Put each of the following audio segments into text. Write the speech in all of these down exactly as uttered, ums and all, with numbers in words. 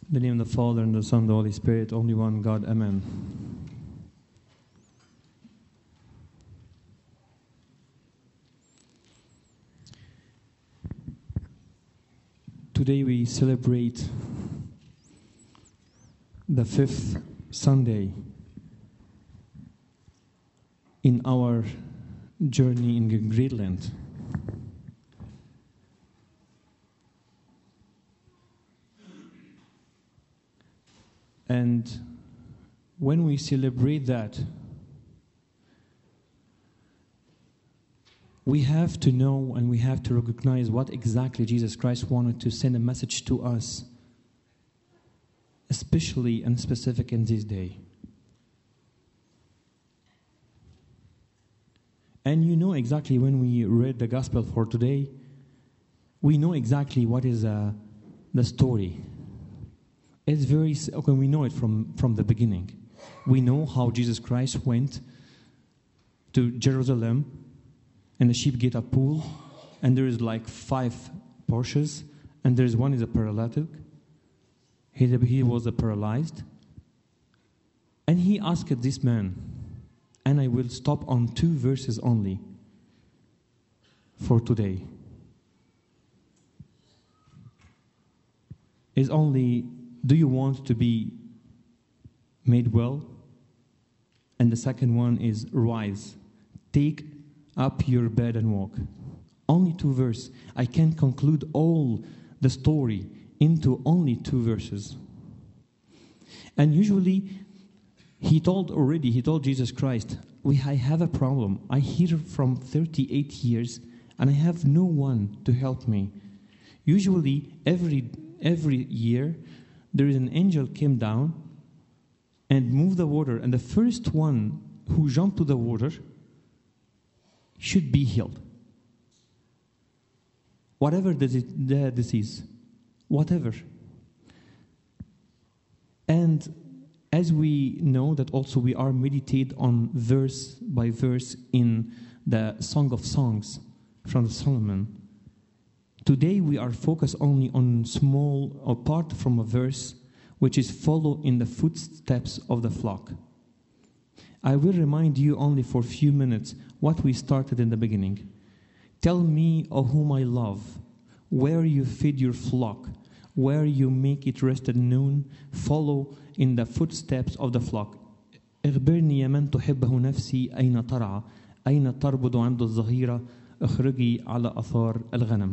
In the name of the Father, and the Son, and the Holy Spirit, only one God, Amen. Today we celebrate the fifth Sunday in our journey in Greenland. And when we celebrate that, we have to know and we have to recognize what exactly Jesus Christ wanted to send a message to us, especially and specific in this day. And you know exactly when we read the gospel for today, we know exactly what is uh, the story. It's very, okay, we know it from, from the beginning. We know how Jesus Christ went to Jerusalem in the sheep gate of pool, and there is like five Porsches, and there is one is a paralytic. He, he was a paralyzed. And he asked this man, and I will stop on two verses only for today. It's only, do you want to be made well? And the second one is, rise, take up your bed and walk. Only two verses. I can conclude all the story into only two verses. And usually, he told already, he told Jesus Christ, we, I have a problem. I hear from thirty-eight years, and I have no one to help me. Usually, every every year, there is an angel came down and moved the water, and the first one who jumped to the water should be healed. Whatever the, the disease, whatever. And as we know that also we are meditate on verse by verse in the Song of Songs from Solomon. Today we are focused only on small or part from a verse which is follow in the footsteps of the flock. I will remind you only for a few minutes what we started in the beginning. Tell me, O whom I love, where you feed your flock, where you make it rest at noon, follow in the footsteps of the flock. اخبرني يا من تحبه نفسي أين ترعى أين تربض عند الظهيرة اخرجي على أثار الغنم.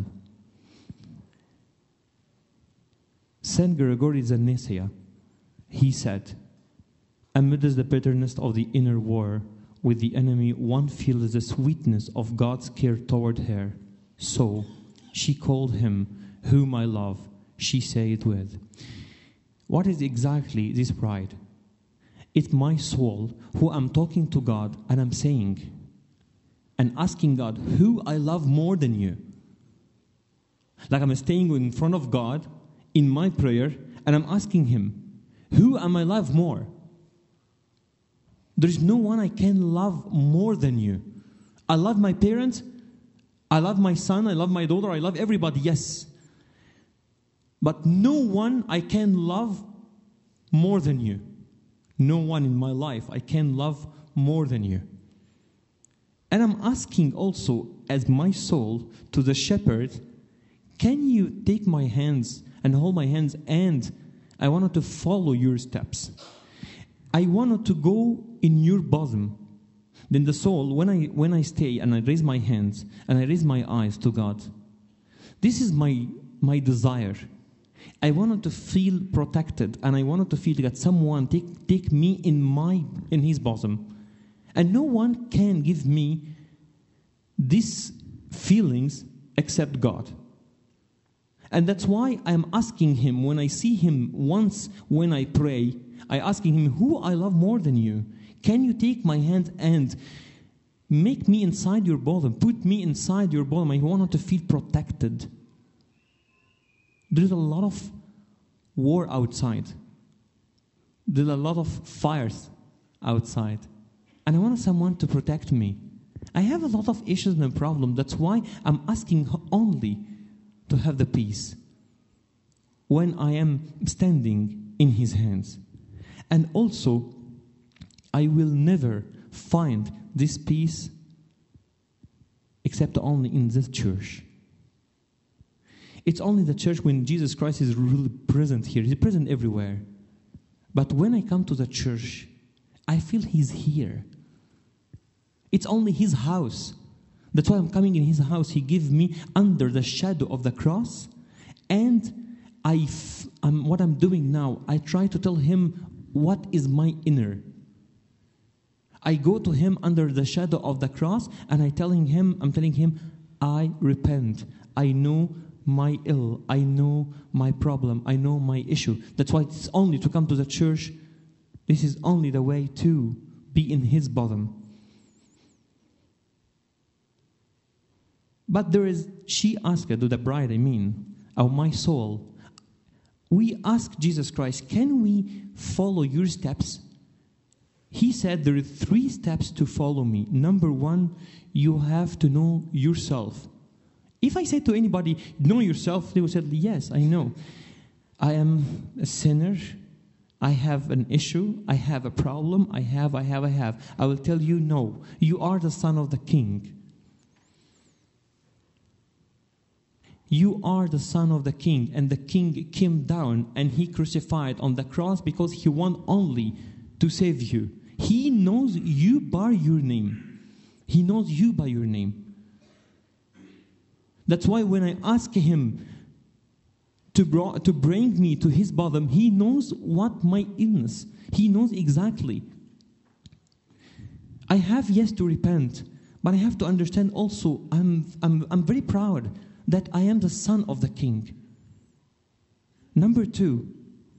Saint Gregory the Nyssa, he said, amidst the bitterness of the inner war with the enemy, one feels the sweetness of God's care toward her. So she called him, whom I love, she said with. What is exactly this pride? It's my soul who I'm talking to God and I'm saying and asking God, who I love more than you. Like I'm staying in front of God in my prayer, and I'm asking him, who am I love more? There is no one I can love more than you. I love my parents, I love my son, I love my daughter, I love everybody, yes. But no one I can love more than you. No one in my life I can love more than you. And I'm asking also, as my soul, to the shepherd, can you take my hands and hold my hands, and I wanted to follow your steps. I wanted to go in your bosom. Then the soul, when I when I stay and I raise my hands and I raise my eyes to God, this is my my desire. I wanted to feel protected, and I wanted to feel that someone take take me in my in his bosom. And no one can give me these feelings except God. And that's why I'm asking him, when I see him once when I pray, I asking him, who I love more than you? Can you take my hand and make me inside your bosom? Put me inside your bosom. I want to feel protected. There's a lot of war outside. There's a lot of fires outside. And I want someone to protect me. I have a lot of issues and problems. That's why I'm asking only to have the peace. when I am standing in His hands. And also, I will never find this peace except only in this church. It's only the church when Jesus Christ is really present here. He's present everywhere. But when I come to the church, I feel He's here. It's only His house. That's why I'm coming in His house. He gave me under the shadow of the cross. And I f- I'm, what I'm doing now, I try to tell Him what is my inner. I go to Him under the shadow of the cross, and I telling Him, I'm telling Him, I repent. I know my ill. I know my problem. I know my issue. That's why it's only to come to the church. This is only the way to be in His bosom. But there is, she asked to the bride, I mean, of my soul. We ask Jesus Christ, can we follow your steps? He said there are three steps to follow me. Number one, you have to know yourself. If I say to anybody, know yourself, they will say, yes, I know. I am a sinner. I have an issue. I have a problem. I have, I have, I have. I will tell you, no. You are the son of the King. You are the son of the King. And the King came down and He crucified on the cross because He want only to save you. He knows you by your name. He knows you by your name. That's why when I ask Him to, bro- to bring me to His bosom, He knows what my illness. He knows exactly. I have, yes, to repent, but I have to understand also, I'm, I'm, I'm very proud that I am the son of the King. Number two,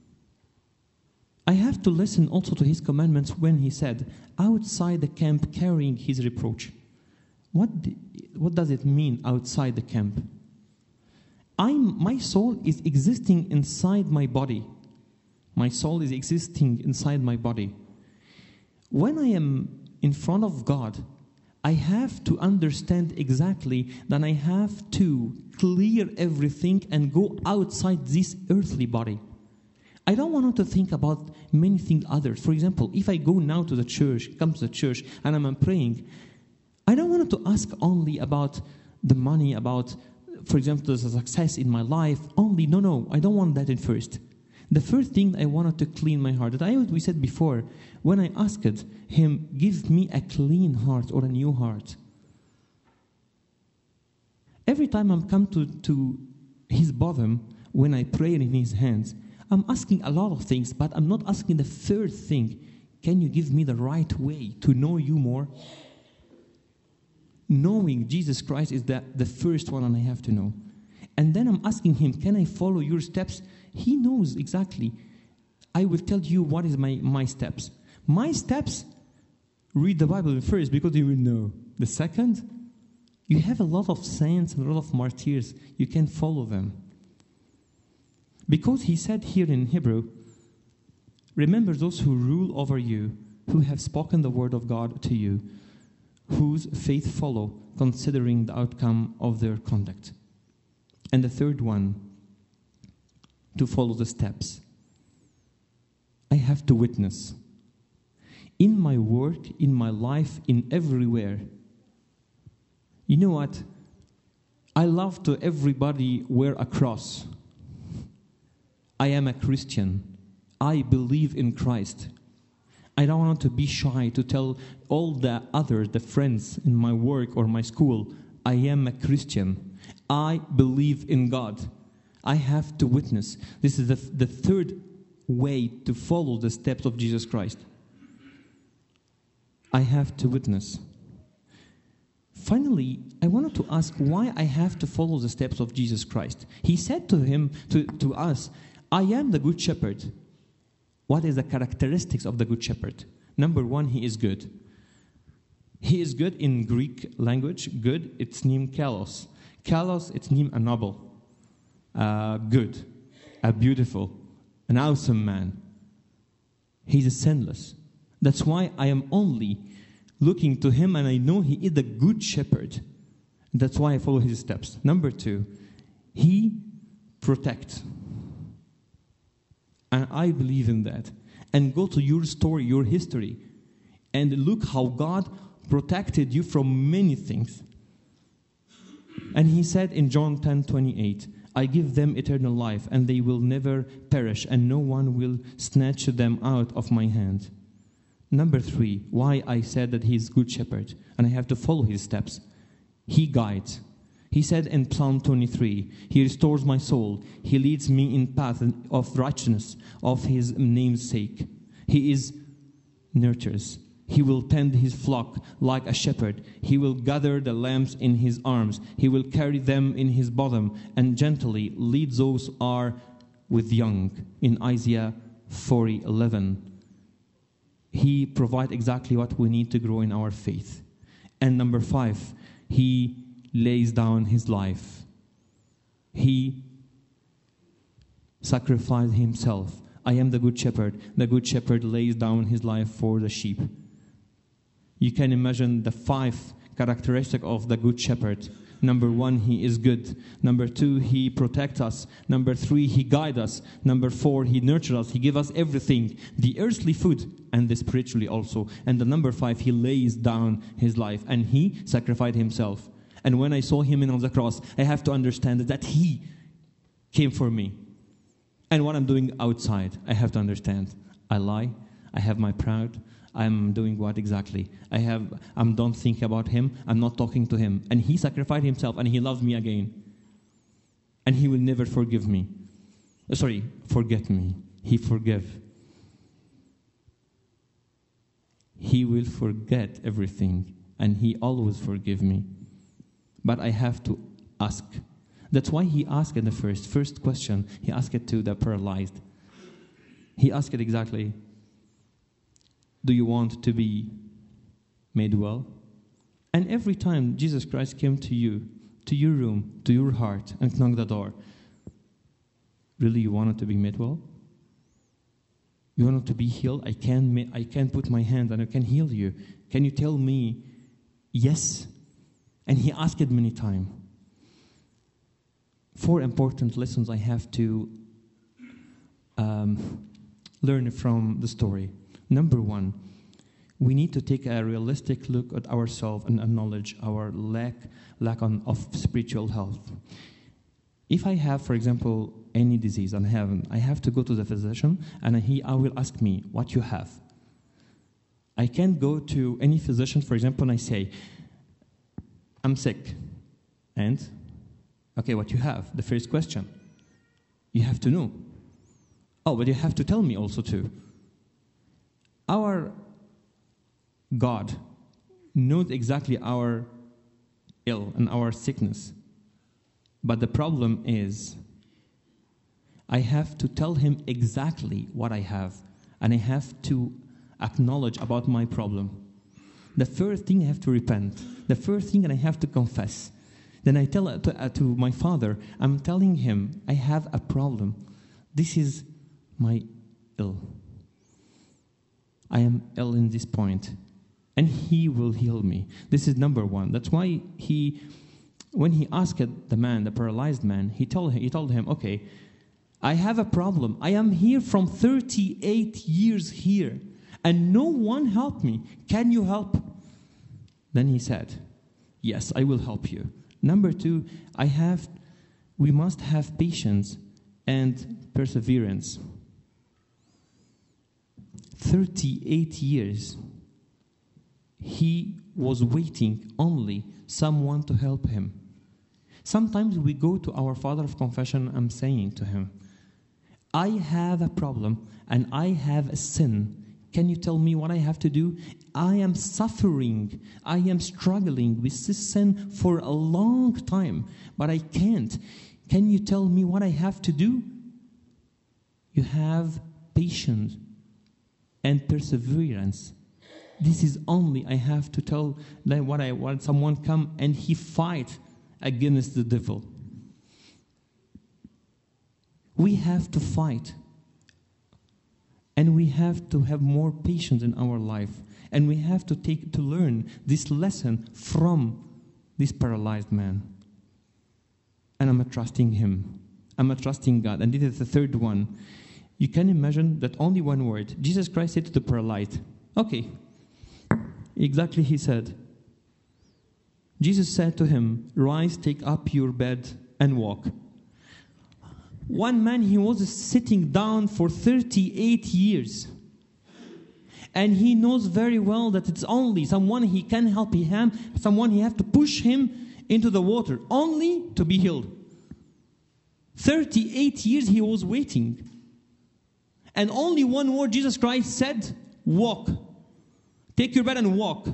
I have to listen also to His commandments when He said, outside the camp carrying His reproach. What, what does it mean outside the camp? I'm, my soul is existing inside my body. My soul is existing inside my body. When I am in front of God, I have to understand exactly that I have to clear everything and go outside this earthly body. I don't want to think about many things others. For example, if I go now to the church, come to the church, and I'm praying, I don't want to ask only about the money, about, for example, the success in my life. Only, no, no, I don't want that at first. The first thing I wanted to clean my heart. That I, we said before, when I asked Him, give me a clean heart or a new heart. Every time I'm come to, to His bosom, when I pray in His hands, I'm asking a lot of things, but I'm not asking the third thing. Can you give me the right way to know you more? Knowing Jesus Christ is the, the first one, and I have to know. And then I'm asking Him, can I follow your steps? He knows exactly. I will tell you what is my, my steps. My steps, read the Bible first because you will know. The second, you have a lot of saints and a lot of martyrs. You can follow them. Because He said here in Hebrew, remember those who rule over you, who have spoken the word of God to you, whose faith follow, considering the outcome of their conduct. And the third one, to follow the steps. I have to witness. In my work, in my life, in everywhere. You know what? I love to everybody wear a cross. I am a Christian. I believe in Christ. I don't want to be shy to tell all the others, the friends in my work or my school, I am a Christian. I believe in God. I have to witness. This is the, the third way to follow the steps of Jesus Christ. I have to witness. Finally, I wanted to ask why I have to follow the steps of Jesus Christ. He said to him, to, to us, I am the good shepherd. What is the characteristics of the good shepherd? Number one, he is good. He is good in Greek language. Good, it's named kalos. Kalos, it's named a noble. Uh, good, a beautiful, an awesome man. He's a sinless. That's why I am only looking to him, and I know he is the good shepherd. That's why I follow his steps. Number two, he protects. And I believe in that. And go to your story, your history, and look how God protected you from many things. And he said in John ten twenty-eight, I give them eternal life, and they will never perish, and no one will snatch them out of my hand. Number three, why I said that he is good shepherd, and I have to follow his steps. He guides. He said in Psalm twenty-three, he restores my soul. He leads me in path of righteousness of his name's sake. He is nurtures. He will tend his flock like a shepherd. He will gather the lambs in his arms. He will carry them in his bosom and gently lead those who are with young. In Isaiah forty eleven, he provides exactly what we need to grow in our faith. And number five, he lays down his life. He sacrificed himself. I am the good shepherd. The good shepherd lays down his life for the sheep. You can imagine the five characteristics of the good shepherd. Number one, he is good. Number two, he protects us. Number three, he guides us. Number four, he nurtures us. He gives us everything, the earthly food and the spiritually also. And the number five, he lays down his life and he sacrificed himself. And when I saw him on the cross, I have to understand that he came for me. And what I'm doing outside, I have to understand. I lie. I have my pride. I'm doing what exactly? I have. I don't think about him. I'm not talking to him. And he sacrificed himself, and he loves me again. And he will never forgive me. Uh, sorry, forget me. He forgive. He will forget everything, and he always forgive me. But I have to ask. That's why he asked in the first first question. He asked it to the paralyzed. He asked it exactly. Do you want to be made well? And every time Jesus Christ came to you, to your room, to your heart, and knocked the door, really you wanted to be made well? You wanted to be healed? I can, ma- I can put my hand and I can heal you. Can you tell me yes? And he asked it many times. Four important lessons I have to um, learn from the story. Number one, we need to take a realistic look at ourselves and acknowledge our lack, lack on, of spiritual health. If I have, for example, any disease and I have, I have to go to the physician and he I will ask me what you have. I can't go to any physician, for example, and I say, I'm sick. And, okay, what you have? The first question. You have to know. Oh, but you have to tell me also too. Our God knows exactly our ill and our sickness. But the problem is, I have to tell him exactly what I have. And I have to acknowledge about my problem. The first thing I have to repent. The first thing I have to confess. Then I tell it to, uh, to my father, I'm telling him, I have a problem. This is my ill. I am ill in this point, and he will heal me. This is number one. That's why he, when he asked the man, the paralyzed man, he told him, he told him, okay, I have a problem. I am here from thirty-eight years here, and no one helped me. Can you help? Then he said, yes, I will help you. Number two, I have, we must have patience and perseverance. thirty-eight years, he was waiting only someone to help him. Sometimes we go to our father of confession, I'm saying to him, I have a problem and I have a sin. Can you tell me what I have to do? I am suffering. I am struggling with this sin for a long time, but I can't. Can you tell me what I have to do? You have patience and perseverance. This is only I have to tell them what I want. Someone come and he fight against the devil. We have to fight. And we have to have more patience in our life. And we have to take to learn this lesson from this paralyzed man. And I'm trusting him. I'm trusting God. And this is the third one. You can imagine that only one word. Jesus Christ said to the paralyzed, okay, exactly he said. Jesus said to him, rise, take up your bed and walk. One man, he was sitting down for thirty-eight years. And he knows very well that it's only someone he can help him, someone he have to push him into the water, only to be healed. thirty-eight years he was waiting. And only one word Jesus Christ said, walk. Take your bed and walk.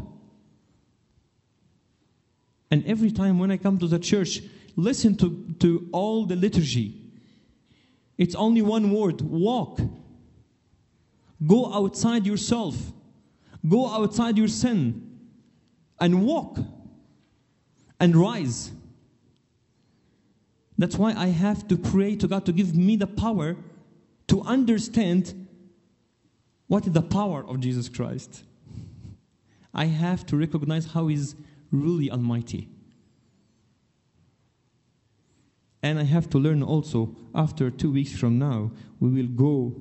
And every time when I come to the church, listen to, to all the liturgy. It's only one word, walk. Go outside yourself. Go outside your sin. And walk. And rise. That's why I have to pray to God to give me the power to understand what is the power of Jesus Christ. I have to recognize how He's really almighty. And I have to learn also, after two weeks from now, we will go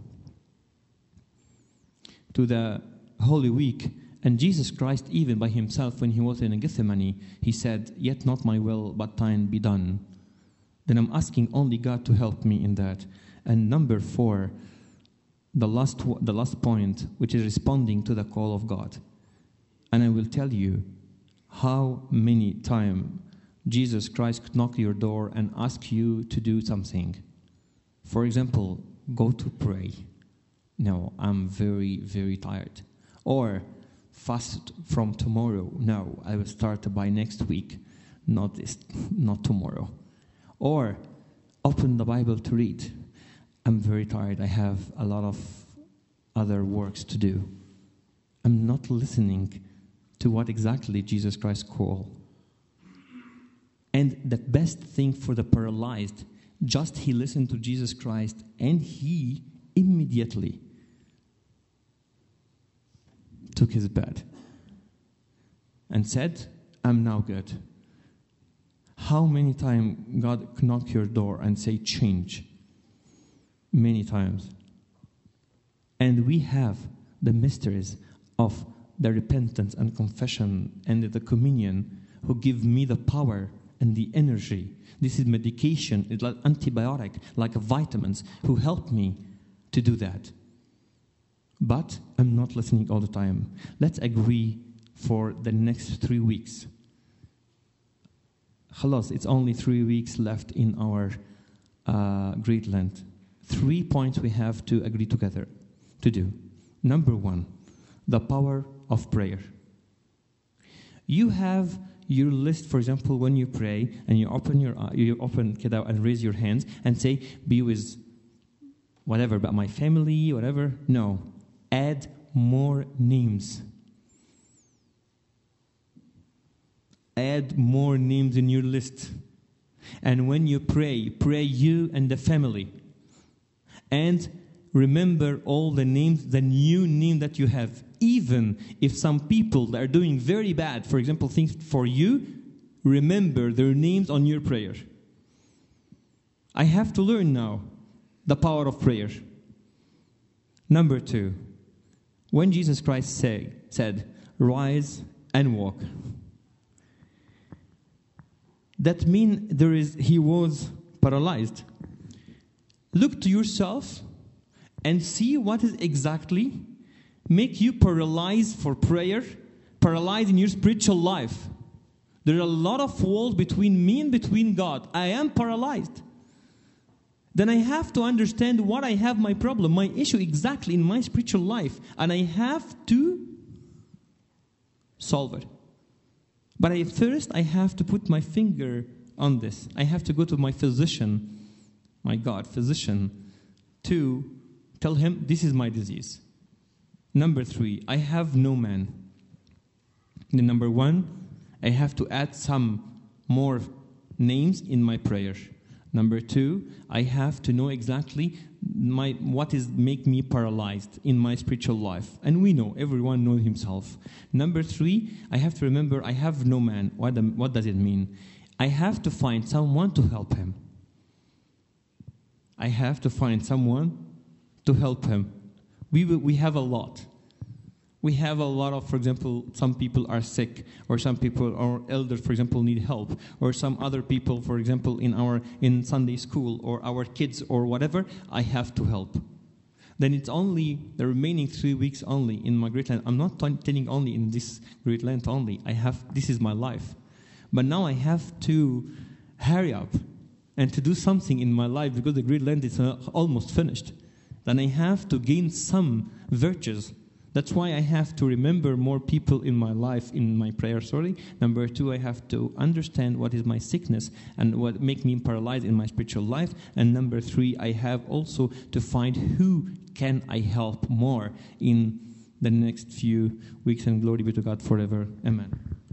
to the Holy Week. And Jesus Christ, even by Himself, when He was in Gethsemane, He said, yet not my will, but thine be done. Then I'm asking only God to help me in that. And number four, the last, the last point, which is responding to the call of God. And I will tell you how many times Jesus Christ could knock your door and ask you to do something. For example, go to pray. No, I'm very, very tired. Or fast from tomorrow. No, I will start by next week, not this, not tomorrow. Or open the Bible to read. I'm very tired. I have a lot of other works to do. I'm not listening to what exactly Jesus Christ called. And the best thing for the paralyzed, just he listened to Jesus Christ and he immediately took his bed and said, I'm now good. How many times God knock your door and say, change? Many times. And we have the mysteries of the repentance and confession and the communion who give me the power and the energy. This is medication, it's like antibiotic, like vitamins, who help me to do that. But I'm not listening all the time. Let's agree for the next three weeks. Khalas, it's only three weeks left in our uh, Great Lent. Three points we have to agree together to do. Number one, the power of prayer. You have your list, for example, when you pray and you open your you open kida and raise your hands and say, be with whatever, but my family, whatever. No, add more names. Add more names in your list. And when you pray, pray you and the family. And remember all the names, the new name that you have. Even if some people that are doing very bad, for example, things for you, remember their names on your prayer. I have to learn now the power of prayer. Number two, when Jesus Christ say, said, rise and walk. That means there is he was paralyzed. Look to yourself and see what is exactly make you paralyzed for prayer, paralyzed in your spiritual life. There are a lot of walls between me and between God. I am paralyzed. Then I have to understand what I have my problem, my issue exactly in my spiritual life. And I have to solve it. But I, first I have to put my finger on this. I have to go to my physician, my God, physician, to tell him this is my disease. Number three, I have no man. Then number one, I have to add some more names in my prayer. Number two, I have to know exactly my what is make me paralyzed in my spiritual life. And we know, everyone knows himself. Number three, I have to remember I have no man. What, what does it mean? I have to find someone to help him. I have to find someone to help him. We will, we have a lot. We have a lot of, for example, some people are sick, or some people or elders, for example, need help, or some other people, for example, in our in Sunday school, or our kids, or whatever. I have to help. Then it's only the remaining three weeks only in my Great Land. I'm not t- telling only in this Great Land only. I have this is my life, but now I have to hurry up and to do something in my life because the Great Land is uh, almost finished. Then I have to gain some virtues. That's why I have to remember more people in my life, in my prayer, sorry. Number two, I have to understand what is my sickness and what make me paralyzed in my spiritual life. And number three, I have also to find who can I help more in the next few weeks. And glory be to God forever. Amen.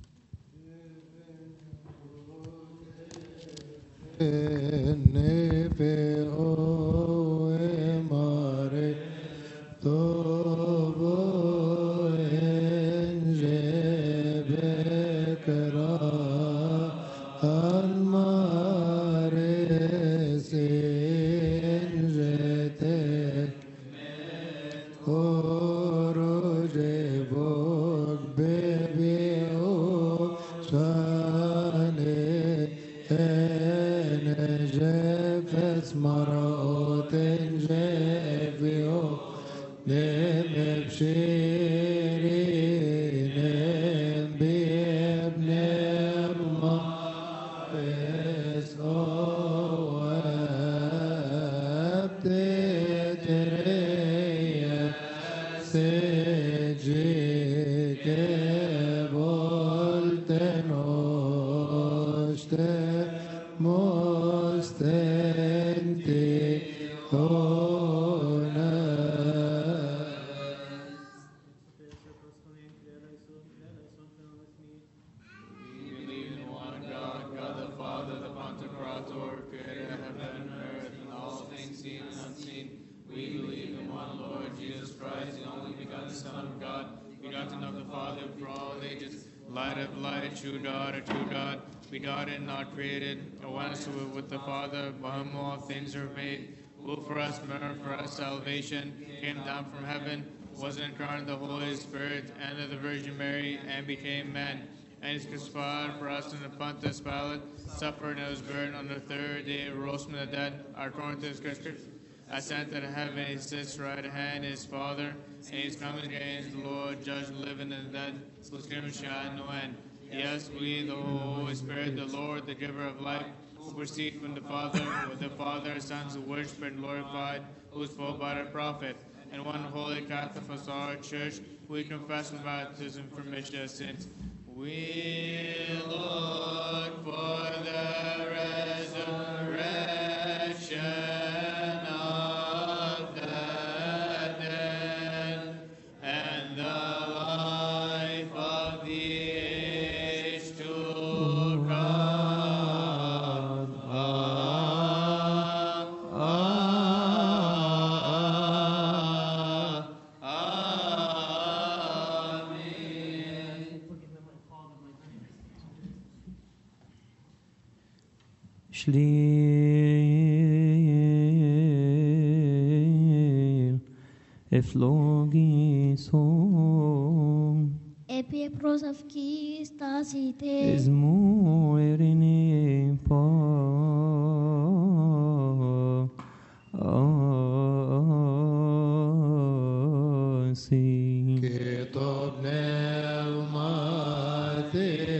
True God, a true God, begotten, not created, a oneness with the Father, by whom all things are made, who for us, merit for us salvation, came down from heaven, was incarnate of the Holy Spirit and of the Virgin Mary, and became man, and is crucified for us in the Pontius Pilate, suffered and was buried on the third day, rose from the dead, according to the Scriptures, ascended to heaven, he sits right hand his Father, and he is coming again as the Lord, judge the living and the dead, whose kingdom shall no end. Yes, believe the Holy Spirit, the Lord, the giver of life, who proceeds from the Father, with the Father, sons who worship and glorified, who spoke by the prophet, and one holy Catholic Apostolic Church, we confess with baptism for remission of sins. We look for the resurrection of the dead and the life of the Shlir eflogison Επί προσαυκής esmo erine pa asi και το πνεύμα